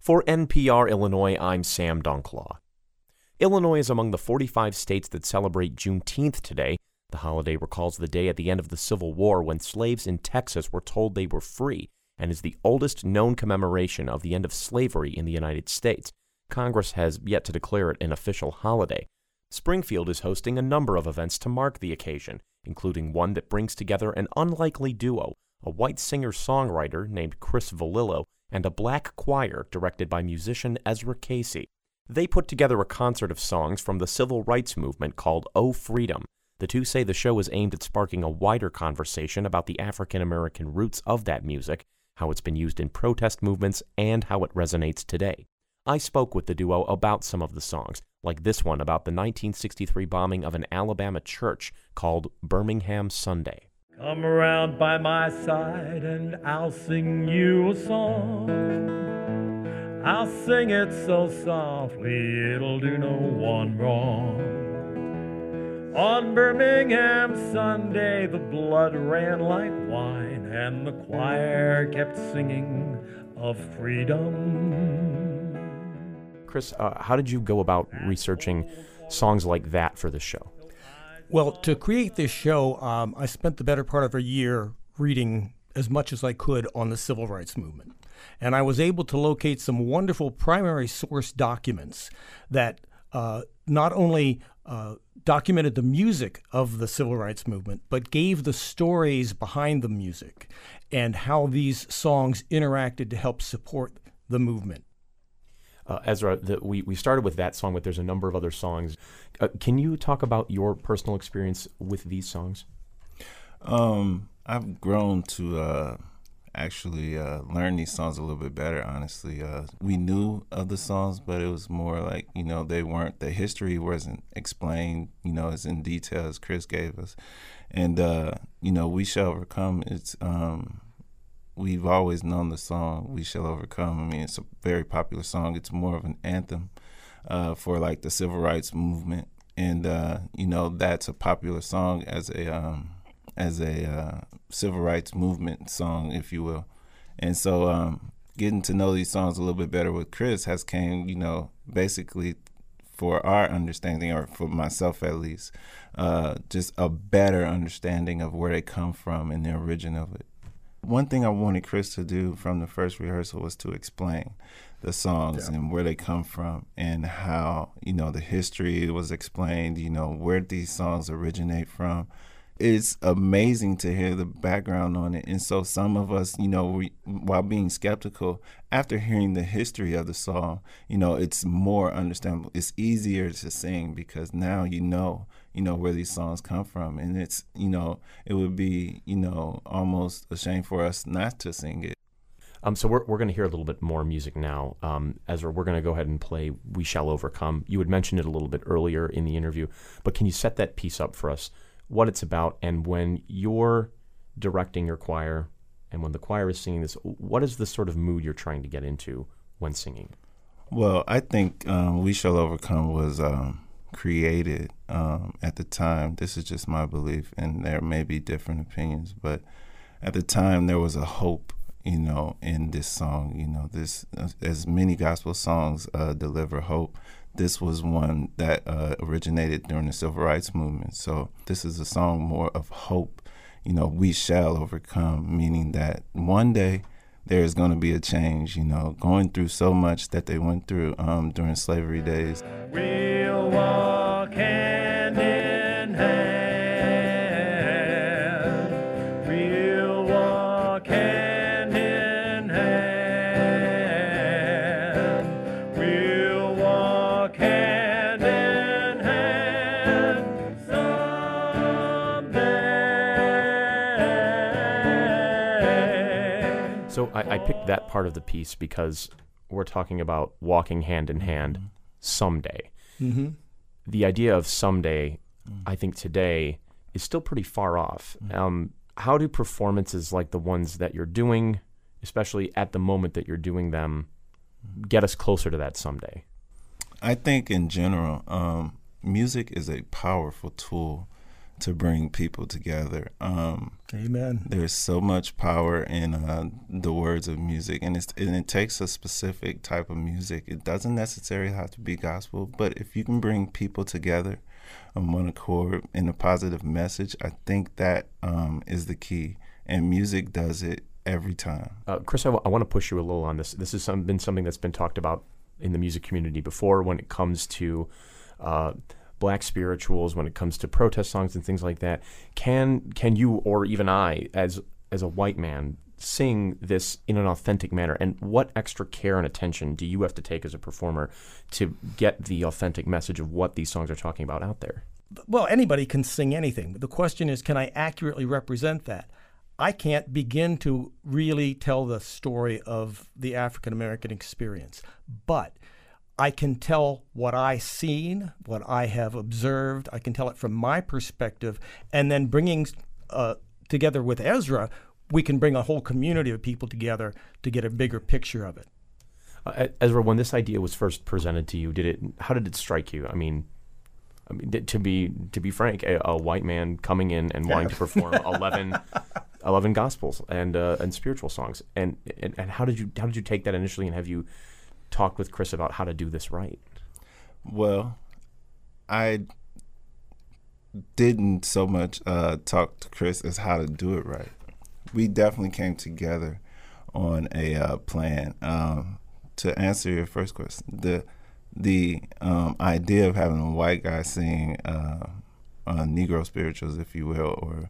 For NPR Illinois, I'm Sam Dunklaw. Illinois is among the 45 states that celebrate Juneteenth today. The holiday recalls the day at the end of the Civil War when slaves in Texas were told they were free, and is the oldest known commemoration of the end of slavery in the United States. Congress has yet to declare it an official holiday. Springfield is hosting a number of events to mark the occasion, including one that brings together an unlikely duo, a white singer-songwriter named Chris Valillo and a black choir directed by musician Ezra Casey. They put together a concert of songs from the civil rights movement called Oh Freedom. The two say the show is aimed at sparking a wider conversation about the African-American roots of that music, how it's been used in protest movements, and how it resonates today. I spoke with the duo about some of the songs, like this one about the 1963 bombing of an Alabama church called Birmingham Sunday. Come around by my side and I'll sing you a song. I'll sing it so softly it'll do no one wrong. On Birmingham Sunday the blood ran like wine and the choir kept singing of freedom. Chris, how did you go about researching songs like that for this show? Well, to create this show, I spent the better part of a year reading as much as I could on the civil rights movement. And I was able to locate some wonderful primary source documents that not only documented the music of the civil rights movement, but gave the stories behind the music and how these songs interacted to help support the movement. Ezra, we started with that song, but there's a number of other songs. Can you talk about your personal experience with these songs? I've grown to actually learn these songs a little bit better, honestly. We knew of the songs, but it was more like, the history wasn't explained, as in detail as Chris gave us. And, We Shall Overcome, we've always known the song, We Shall Overcome. I mean, it's a very popular song. It's more of an anthem for like the civil rights movement. And, that's a popular song as a civil rights movement song, if you will. And so getting to know these songs a little bit better with Chris has came, basically for our understanding, or for myself at least, just a better understanding of where they come from and the origin of it. One thing I wanted Chris to do from the first rehearsal was to explain the songs and where they come from and how, the history was explained, where these songs originate from. It's amazing to hear the background on it. And so some of us, while being skeptical, after hearing the history of the song, it's more understandable. It's easier to sing because now where these songs come from. And it's, it would be, almost a shame for us not to sing it. So we're going to hear a little bit more music now. Ezra, we're going to go ahead and play We Shall Overcome. You had mentioned it a little bit earlier in the interview, but can you set that piece up for us, what it's about, and when you're directing your choir and when the choir is singing this, what is the sort of mood you're trying to get into when singing? Well, I think We Shall Overcome was created at the time. This is just my belief, and there may be different opinions, but at the time there was a hope, in this song. This, as many gospel songs deliver hope, this was one that originated during the civil rights movement. So this is a song more of hope. We shall overcome, meaning that one day there is going to be a change, going through so much that they went through during slavery days. We'll walk hand in hand. We'll walk hand in hand. We'll walk hand in hand someday. So I picked that part of the piece because we're talking about walking hand in hand someday. Mm-hmm. The idea of someday, I think today, is still pretty far off. How do performances like the ones that you're doing, especially at the moment that you're doing them, get us closer to that someday? I think in general, music is a powerful tool to bring people together. Amen. There's so much power in the words of music, and it takes a specific type of music. It doesn't necessarily have to be gospel, but if you can bring people together on one accord in a positive message, I think that is the key, and music does it every time. Chris, I want to push you a little on this. This has been something that's been talked about in the music community before when it comes to Black spirituals, when it comes to protest songs and things like that. Can you, or even I, as a white man, sing this in an authentic manner? And what extra care and attention do you have to take as a performer to get the authentic message of what these songs are talking about out there? Well, anybody can sing anything. But the question is, can I accurately represent that? I can't begin to really tell the story of the African American experience, but I can tell what I've seen, what I have observed. I can tell it from my perspective, and then bringing together with Ezra, we can bring a whole community of people together to get a bigger picture of it. Ezra, when this idea was first presented to you, how did it strike you? I mean, to be frank, a white man coming in and wanting to perform 11 gospels and spiritual songs, and how did you take that initially, and have you talked with Chris about how to do this right? Well, I didn't so much talk to Chris as how to do it right. We definitely came together on a plan. To answer your first question, the idea of having a white guy sing Negro spirituals, if you will, or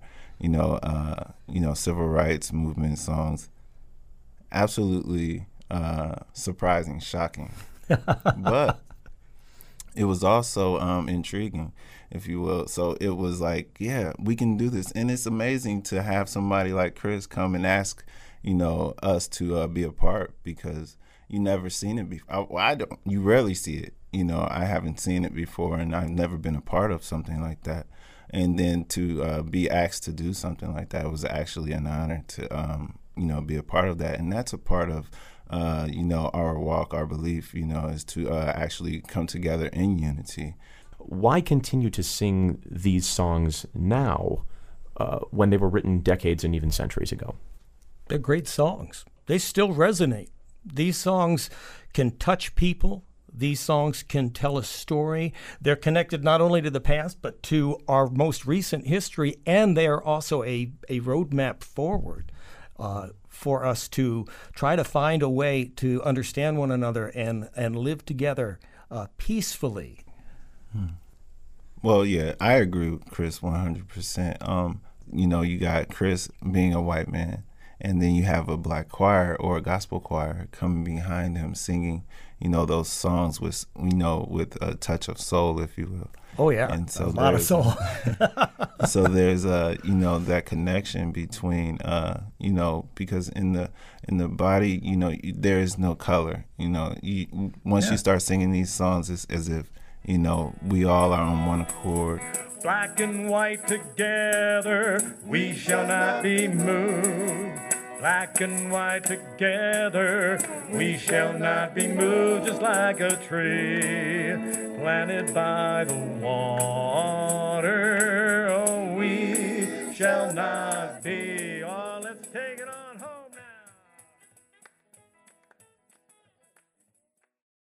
civil rights movement songs, absolutely surprising, shocking, but it was also intriguing, if you will. So it was like, yeah, we can do this, and it's amazing to have somebody like Chris come and ask, us to be a part, because you never seen it before. You rarely see it. I haven't seen it before, and I've never been a part of something like that. And then to be asked to do something like that was actually an honor to, be a part of that. And that's a part of, our walk, our belief, is to actually come together in unity. Why continue to sing these songs now when they were written decades and even centuries ago? They're great songs. They still resonate. These songs can touch people. These songs can tell a story. They're connected not only to the past, but to our most recent history, and they are also a roadmap forward for us to try to find a way to understand one another and live together peacefully. Well, yeah, I agree with Chris 100%. You got Chris being a white man, and then you have a black choir or a gospel choir coming behind him singing, those songs with a touch of soul, if you will. Oh yeah, and so a lot of soul. So there's that connection between because in the body, there is no color. Once you start singing these songs, it's as if we all are on one accord. Black and white together, we shall not be moved. Black and white together, we shall not be moved. Just like a tree planted by the water, oh, we shall not